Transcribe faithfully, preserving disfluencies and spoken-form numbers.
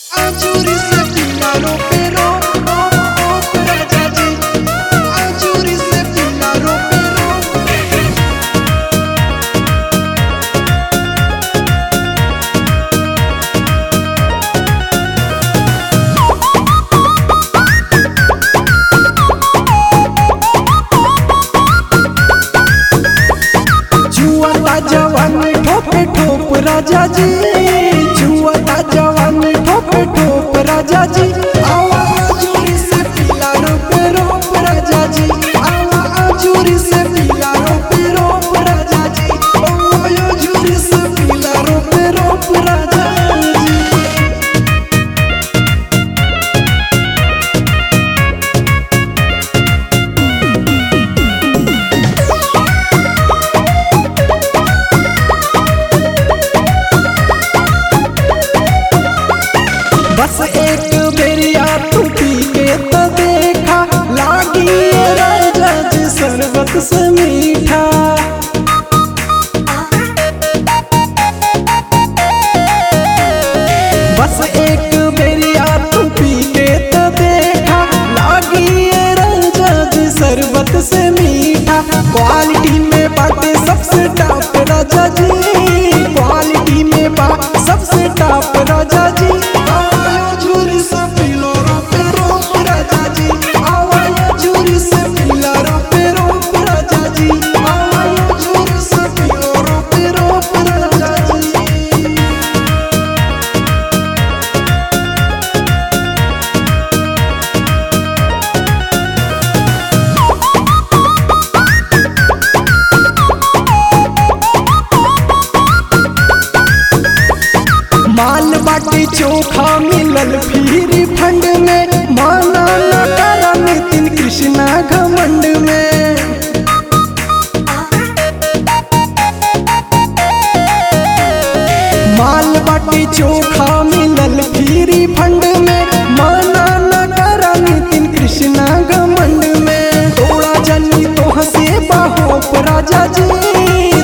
Azzurri se filano però oh, ragiaci. Azzurri se filano però जुआ जवान ठोप ठोप राजा जी जुआ जवान ठोप ठोप राजा जी आवा आजूरी से पिला रोप रोप राजा जी आवा आजूरी से पिला रोप रोप राजा जी आवा आजूरी से पिला रोप रोप राजा जी। बस एक बेरिया तू पी के तो देखा लागी ये राजा जी शरबत से मीठा। बस एक बेरिया तू पी के तो देखा लागी ये राजा जी शरबत से मीठा। क्वालिटी में बाटे सबसे टॉप राजा जी क्वालिटी में बात सबसे टॉप राजा जी। आजूरी से पिला रोप रोप राजा जी आवा आजूरी से पिला रोप रोप राजा जी आवा आजूरी से पिला रोप रोप राजा जी। माल बाटी चोखा मिलल फिर फंड में माना न करा नितिन कृष्णा घमंड में। माल बाटी चोखा मिलल फिर फंड में माना न करा नितिन कृष्णा घमंड में। तोड़ा जनी तो हंसे बाहोप राजा जी